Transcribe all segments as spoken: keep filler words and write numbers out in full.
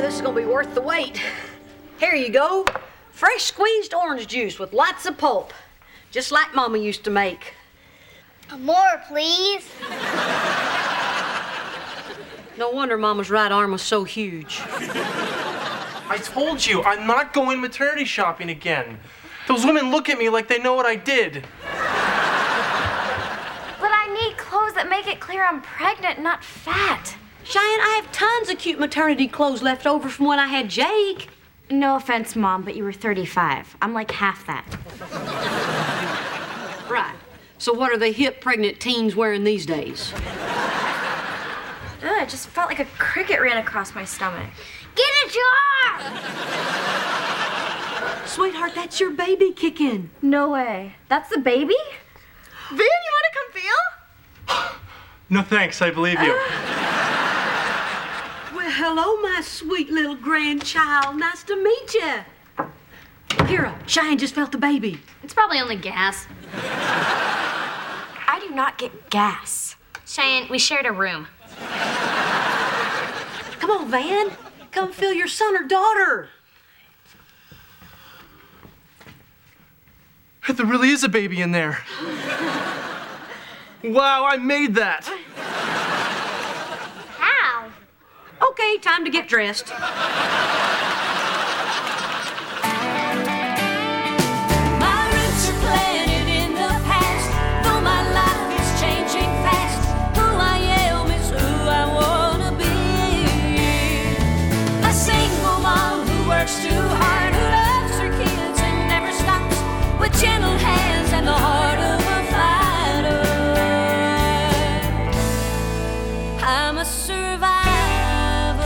this is gonna be worth the wait. Here you go. Fresh squeezed orange juice with lots of pulp. Just like Mama used to make. More, please. No wonder Mama's right arm was so huge. I told you, I'm not going maternity shopping again. Those women look at me like they know what I did. But I need clothes that make it clear I'm pregnant, not fat. Cheyenne, I have tons of cute maternity clothes left over from when I had Jake. No offense, Mom, but you were thirty-five. I'm like half that. Right. So what are the hip pregnant teens wearing these days? Ugh, it just felt like a cricket ran across my stomach. Get a jar! Sweetheart, that's your baby kicking. No way. That's the baby? Van, you want to come feel? No thanks, I believe you. Well, hello, my sweet little grandchild. Nice to meet you. Kira, Cheyenne just felt the baby. It's probably only gas. I do not get gas. Cheyenne, we shared a room. Come on, Van. Come feel your son or daughter. There really is a baby in there. Wow, I made that. How? Okay, time to get dressed. Gentle hands and the heart of a fighter. I'm a survivor.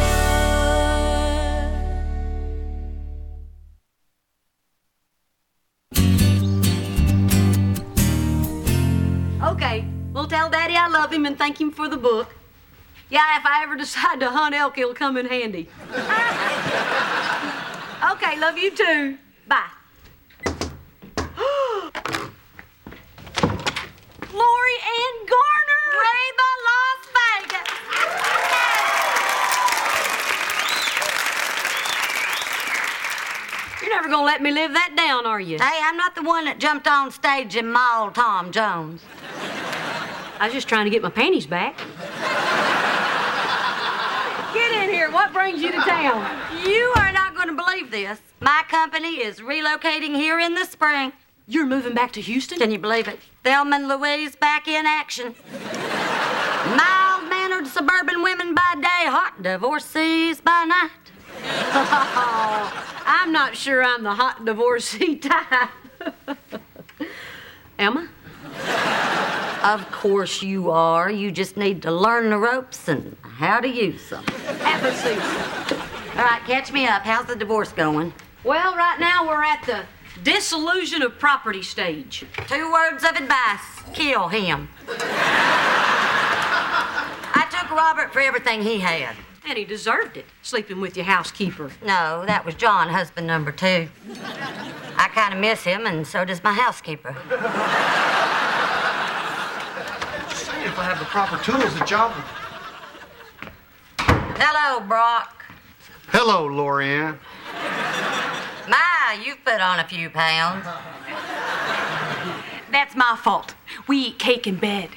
Okay, we'll tell Daddy I love him and thank him for the book. Yeah, if I ever decide to hunt elk, it'll come in handy. Okay, love you too. Bye. Lori Ann Garner! Reba, Las Vegas! You're never gonna let me live that down, are you? Hey, I'm not the one that jumped on stage and mauled Tom Jones. I was just trying to get my panties back. Get in here. What brings you to town? You are not going to believe this. My company is relocating here in the spring. You're moving back to Houston? Can you believe it? Thelma and Louise back in action. Mild-mannered suburban women by day, hot divorcees by night. Oh, I'm not sure I'm the hot divorcee type. Emma? Of course you are. You just need to learn the ropes and how to use them. Have a seat. All right, catch me up. How's the divorce going? Well, right now we're at the disillusion of property stage. Two words of advice. Kill him. I took Robert for everything he had. And he deserved it, sleeping with your housekeeper. No, that was John, husband number two. I kind of miss him, and so does my housekeeper. Just saying, if I have the proper tools, the job will... Hello, Brock. Hello, Lorianne. My, you've put on a few pounds. That's my fault. We eat cake in bed.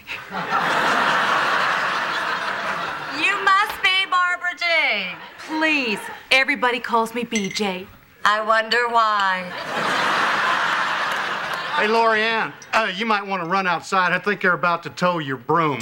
You must be Barbara Jean. Please, everybody calls me B J. I wonder why. Hey, Lorianne, uh, you might want to run outside. I think they're about to tow your broom.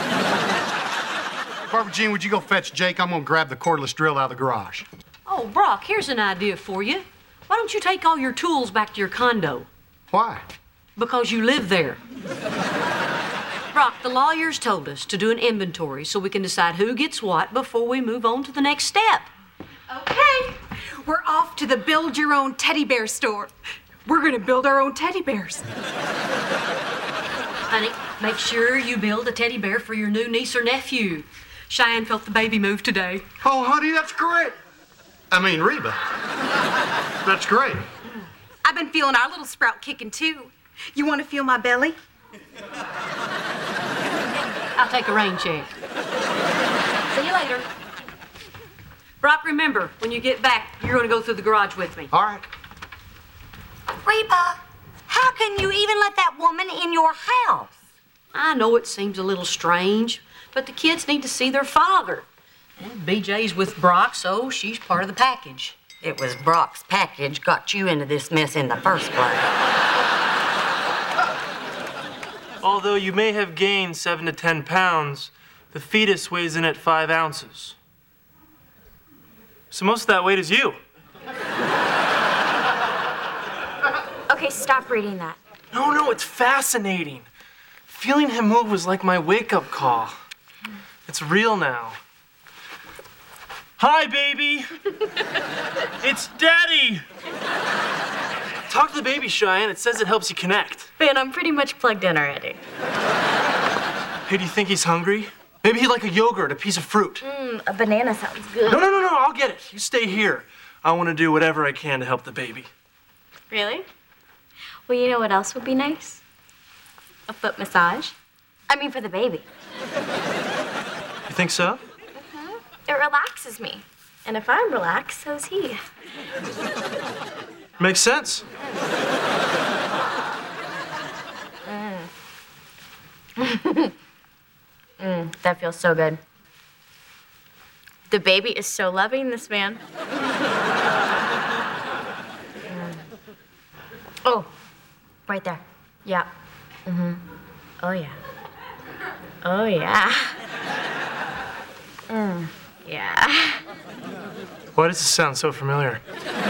Barbara Jean, would you go fetch Jake? I'm going to grab the cordless drill out of the garage. Oh, Brock, here's an idea for you. Why don't you take all your tools back to your condo? Why? Because you live there. Brock, the lawyers told us to do an inventory so we can decide who gets what before we move on to the next step. Okay, we're off to the build your own teddy bear store. We're gonna build our own teddy bears. Honey, make sure you build a teddy bear for your new niece or nephew. Cheyenne felt the baby move today. Oh, honey, that's great. I mean, Reba. That's great. I've been feeling our little sprout kicking too. You want to feel my belly? I'll take a rain check. See you later. Brock, remember, when you get back, you're going to go through the garage with me. All right. Reba, how can you even let that woman in your house? I know it seems a little strange, but the kids need to see their father. And B J's with Brock, so she's part of the package. It was Brock's package got you into this mess in the first place. Although you may have gained seven to ten pounds, the fetus weighs in at five ounces. So most of that weight is you. Okay, stop reading that. No, no, it's fascinating. Feeling him move was like my wake-up call. It's real now. Hi, baby. It's Daddy. Talk to the baby, Cheyenne. It says it helps you connect. Ben, I'm pretty much plugged in already. Hey, do you think he's hungry? Maybe he'd like a yogurt, a piece of fruit. Mmm, a banana sounds good. No, no, no, no, I'll get it. You stay here. I want to do whatever I can to help the baby. Really? Well, you know what else would be nice? A foot massage. I mean, for the baby. You think so? Mm-hmm. It relaxes me. And if I'm relaxed, so's he. Makes sense. Mm. mm, that feels so good. The baby is so loving this man. mm. Oh, right there. Yeah. Mm-hmm. Oh, yeah. Oh, yeah. Mm, yeah. Why does this sound so familiar?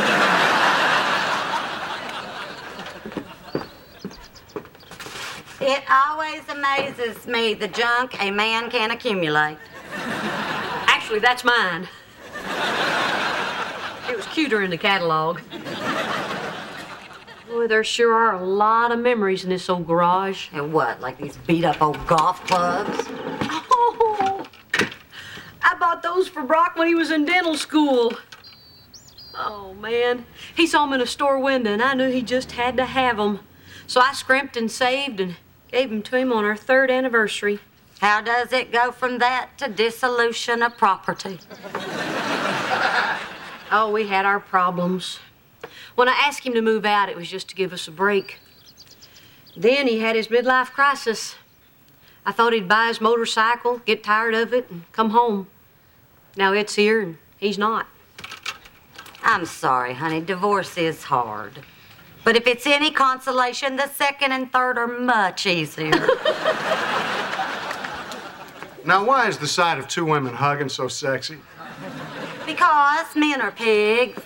It always amazes me the junk a man can accumulate. Actually, that's mine. It was cuter in the catalog. Boy, there sure are a lot of memories in this old garage. And what, like these beat-up old golf clubs? Oh, I bought those for Brock when he was in dental school. Oh, man. He saw them in a store window, and I knew he just had to have them. So I scrimped and saved and gave them to him on our third anniversary. How does it go from that to dissolution of property? Oh, we had our problems. When I asked him to move out, it was just to give us a break. Then he had his midlife crisis. I thought he'd buy his motorcycle, get tired of it, and come home. Now it's here, and he's not. I'm sorry, honey. Divorce is hard. But if it's any consolation, the second and third are much easier. Now, why is the sight of two women hugging so sexy? Because men are pigs.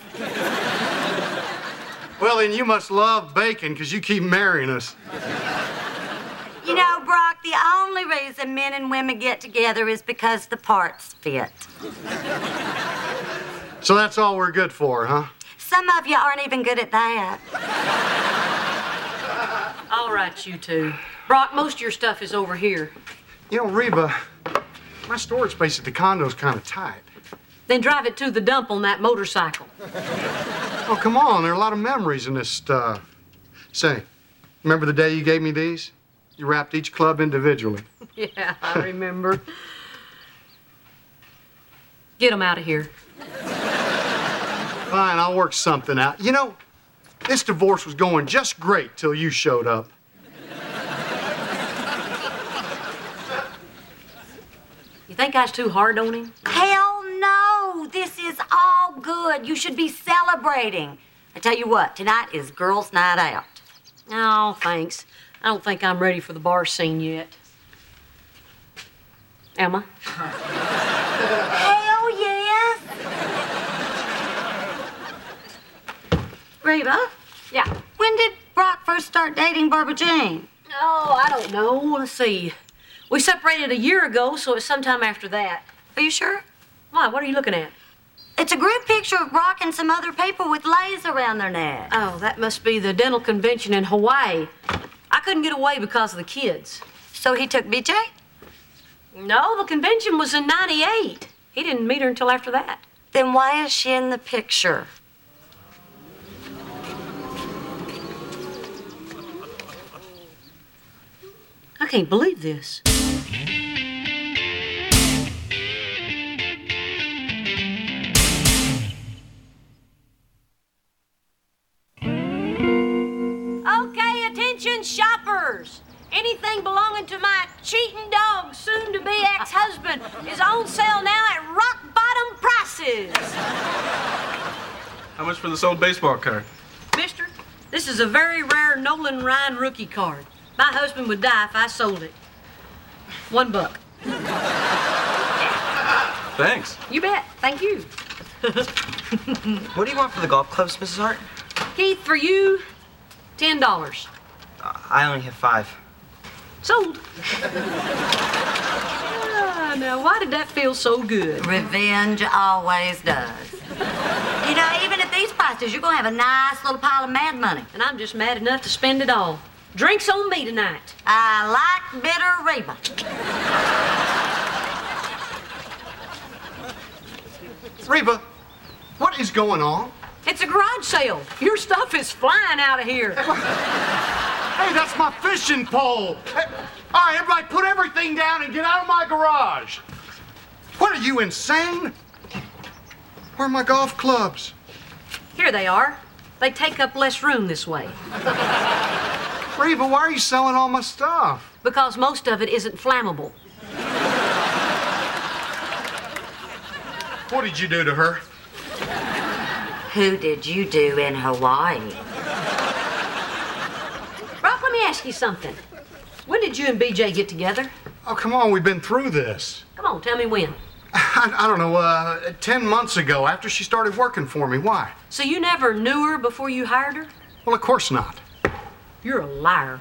Well, then you must love bacon because you keep marrying us. You know, Brock, the only reason men and women get together is because the parts fit. So that's all we're good for, huh? Some of you aren't even good at that. All right, you two. Brock, most of your stuff is over here. You know, Reba, my storage space at the condo's kind of tight. Then drive it to the dump on that motorcycle. Oh, come on. There are a lot of memories in this stuff. Say, remember the day you gave me these? You wrapped each club individually. Yeah, I remember. Get them out of here. Fine, I'll work something out. You know, this divorce was going just great till you showed up. You think I was too hard on him? Hell no. This is all good. You should be celebrating. I tell you what, tonight is girls' night out. No, thanks. I don't think I'm ready for the bar scene yet. Am I? Hell yes. Reba? Yeah. When did Brock first start dating Barbara Jean? Oh, I don't know. Let's see. We separated a year ago, so it's sometime after that. Are you sure? Why? What are you looking at? It's a group picture of Brock and some other people with leis around their neck. Oh, that must be the dental convention in Hawaii. I couldn't get away because of the kids. So he took B J? No, the convention was in ninety-eight. He didn't meet her until after that. Then why is she in the picture? I can't believe this. shoppers. Anything belonging to my cheating dog, soon-to-be ex-husband, is on sale now at rock-bottom prices. How much for this old baseball card? Mister, this is a very rare Nolan Ryan rookie card. My husband would die if I sold it. One buck. Thanks. You bet. Thank you. What do you want for the golf clubs, Missus Hart? Keith, for you, ten dollars. Uh, I only have five. Sold. Ah, now, why did that feel so good? Revenge always does. You know, even at these prices, you're gonna have a nice little pile of mad money. And I'm just mad enough to spend it all. Drinks on me tonight. I like bitter Reba. Reba, what is going on? It's a garage sale. Your stuff is flying out of here. Hey, that's my fishing pole. Hey, all right, everybody, put everything down and get out of my garage. What, are you insane? Where are my golf clubs? Here they are. They take up less room this way. Reba, why are you selling all my stuff? Because most of it isn't flammable. What did you do to her? Who did you do in Hawaii? Rock, let me ask you something. When did you and B J get together? Oh, come on, we've been through this. Come on, tell me when. I, I don't know, uh, ten months ago, after she started working for me. Why? So you never knew her before you hired her? Well, of course not. You're a liar.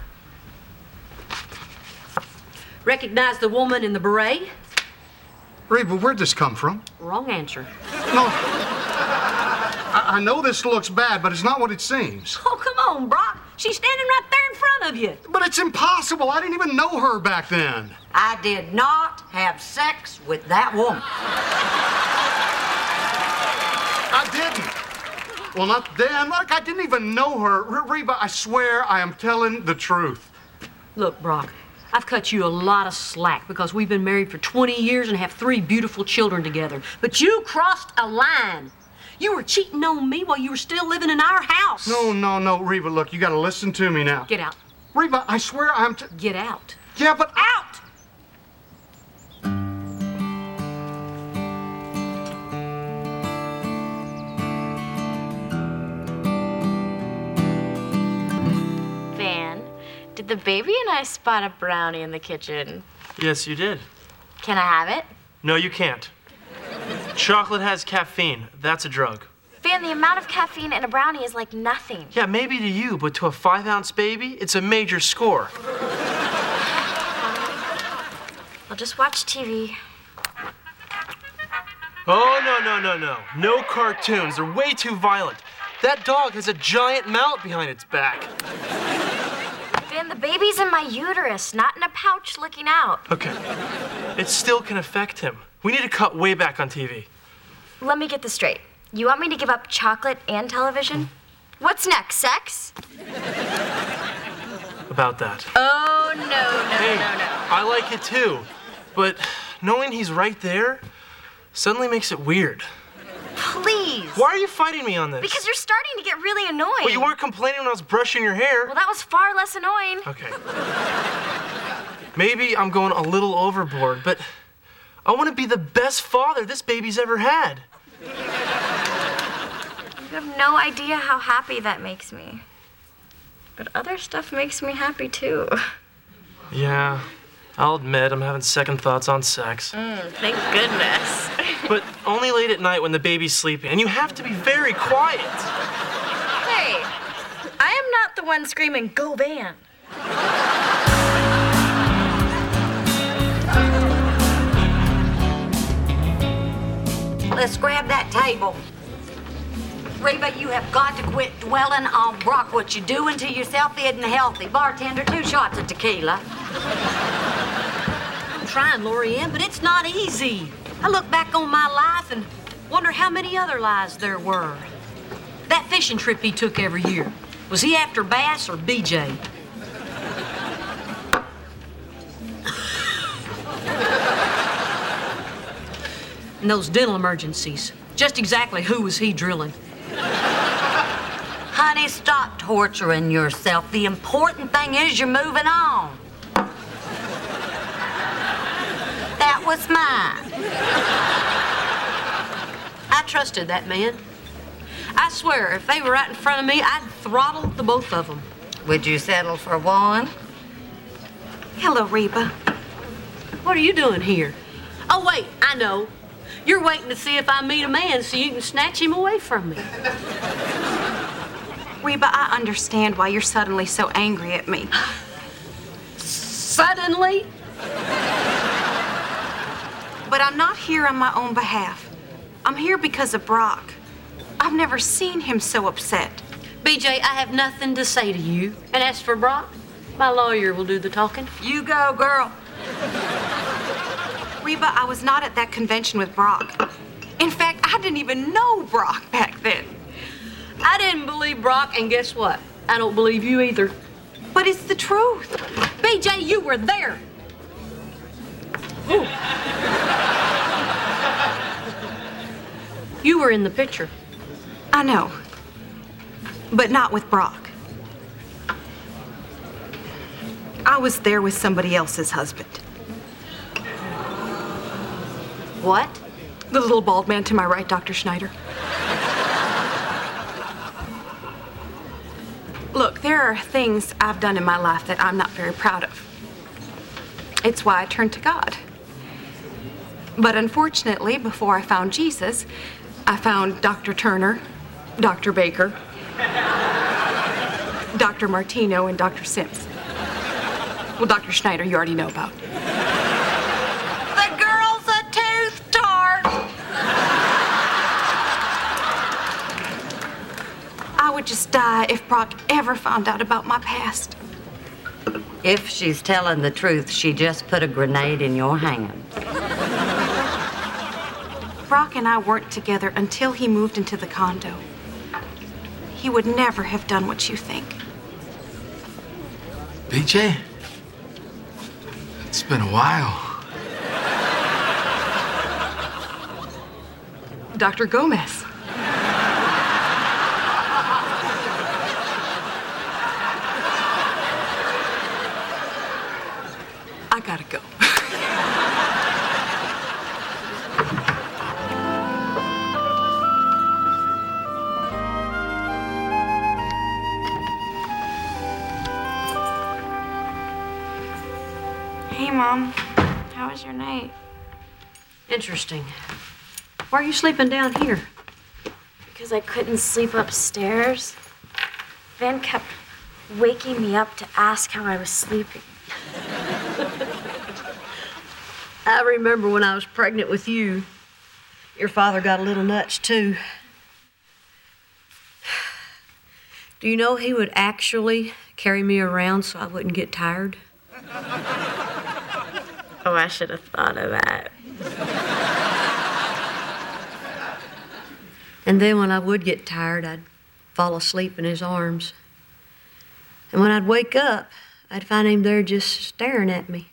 Recognize the woman in the beret? Reba, where'd this come from? Wrong answer. No. I, I know this looks bad, but it's not what it seems. Oh, come on, Brock. She's standing right there in front of you. But it's impossible. I didn't even know her back then. I did not have sex with that woman. I didn't. Well, not then. Like, I didn't even know her. R- Reba, I swear I am telling the truth. Look, Brock, I've cut you a lot of slack because we've been married for twenty years and have three beautiful children together. But you crossed a line. You were cheating on me while you were still living in our house. No, no, no, Reba, look, you gotta listen to me now. Get out. Reba, I swear I'm t- Get out. Yeah, but Out! Van, did the baby and I spot a brownie in the kitchen? Yes, you did. Can I have it? No, you can't. Chocolate has caffeine. That's a drug. Van, the amount of caffeine in a brownie is like nothing. Yeah, maybe to you, but to a five-ounce baby, it's a major score. I'll just watch T V. Oh, no, no, no, no. No cartoons. They're way too violent. That dog has a giant mount behind its back. Van, the baby's in my uterus, not in a pouch looking out. Okay. It still can affect him. We need to cut way back on T V. Let me get this straight. You want me to give up chocolate and television? What's next, sex? About that. Oh, no, no, Hey, no, no. I like it too. But knowing he's right there suddenly makes it weird. Please. Why are you fighting me on this? Because you're starting to get really annoying. Well, you weren't complaining when I was brushing your hair. Well, that was far less annoying. Okay. Maybe I'm going a little overboard, but I want to be the best father this baby's ever had. You have no idea how happy that makes me. But other stuff makes me happy too. Yeah, I'll admit I'm having second thoughts on sex. Mm, thank goodness. But only late at night when the baby's sleeping, and you have to be very quiet. Hey, I am not the one screaming, "Go Van." Let's grab that table. Reba, you have got to quit dwelling on Brock. What you're doing to yourself isn't healthy. Bartender, two shots of tequila. I'm trying, Lori Ann, but it's not easy. I look back on my life and wonder how many other lives there were. That fishing trip he took every year, was he after Bass or B J? And those dental emergencies, just exactly who was he drilling? Honey, stop torturing yourself. The important thing is you're moving on. That was mine. I trusted that man. I swear, if they were right in front of me, I'd throttle the both of them. Would you settle for one? Hello, Reba. What are you doing here? Oh, wait, I know. You're waiting to see if I meet a man so you can snatch him away from me. Reba, I understand why you're suddenly so angry at me. Suddenly? But I'm not here on my own behalf. I'm here because of Brock. I've never seen him so upset. B J, I have nothing to say to you. And as for Brock, my lawyer will do the talking. You go, girl. Reba, I was not at that convention with Brock. In fact, I didn't even know Brock back then. I didn't believe Brock, and guess what? I don't believe you either. But it's the truth. B J, you were there. Ooh. You were in the picture. I know. But not with Brock. I was there with somebody else's husband. What? The little bald man to my right, Doctor Schneider. Look, there are things I've done in my life that I'm not very proud of. It's why I turned to God. But unfortunately, before I found Jesus, I found Doctor Turner, Doctor Baker, Doctor Martino, and Doctor Sims. Well, Doctor Schneider, you already know about. The girl's a tooth tart. I would just die if Brock ever found out about my past. If she's telling the truth, she just put a grenade in your hand. Brock and I weren't together until he moved into the condo. He would never have done what you think. B J, it's been a while. Doctor Gomez. I gotta go. Hey, Mom. How was your night? Interesting. Why are you sleeping down here? Because I couldn't sleep upstairs. Van kept waking me up to ask how I was sleeping. I remember when I was pregnant with you, your father got a little nuts too. Do you know he would actually carry me around so I wouldn't get tired? Oh, I should have thought of that. And then when I would get tired, I'd fall asleep in his arms. And when I'd wake up, I'd find him there just staring at me.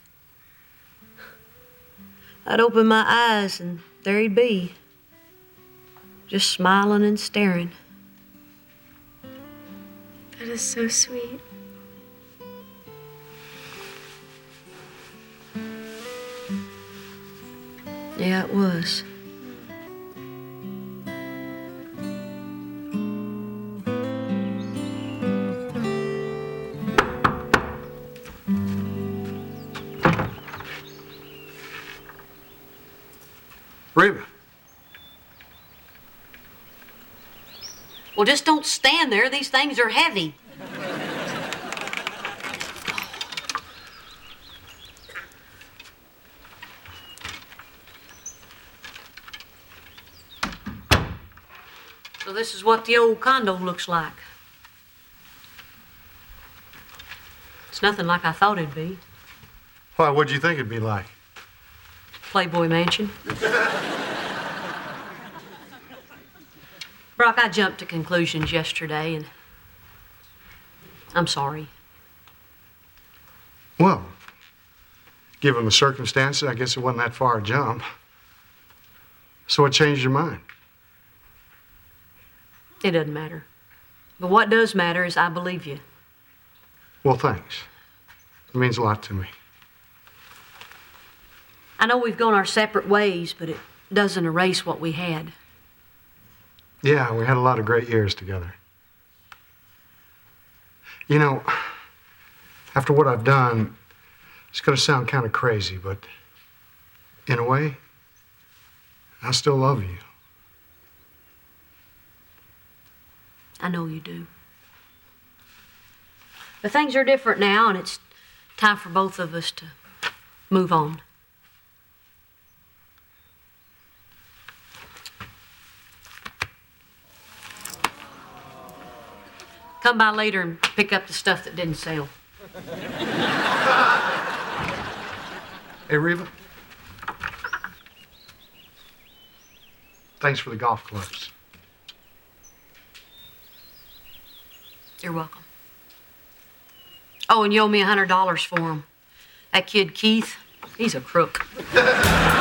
I'd open my eyes and there he'd be, just smiling and staring. That is so sweet. Yeah, it was. Reba. Well, just don't stand there. These things are heavy. So this is what the old condo looks like. It's nothing like I thought it'd be. Why, what'd you think it'd be like? Playboy Mansion. Brock, I jumped to conclusions yesterday, and I'm sorry. Well, given the circumstances, I guess it wasn't that far a jump. So what changed your mind? It doesn't matter. But what does matter is I believe you. Well, thanks. It means a lot to me. I know we've gone our separate ways, but it doesn't erase what we had. Yeah, we had a lot of great years together. You know, after what I've done, it's going to sound kind of crazy, but in a way, I still love you. I know you do. But things are different now, and it's time for both of us to move on. Come by later and pick up the stuff that didn't sell. Hey, Reva. Thanks for the golf clubs. You're welcome. Oh, and you owe me a hundred dollars for him. That kid Keith, he's a crook.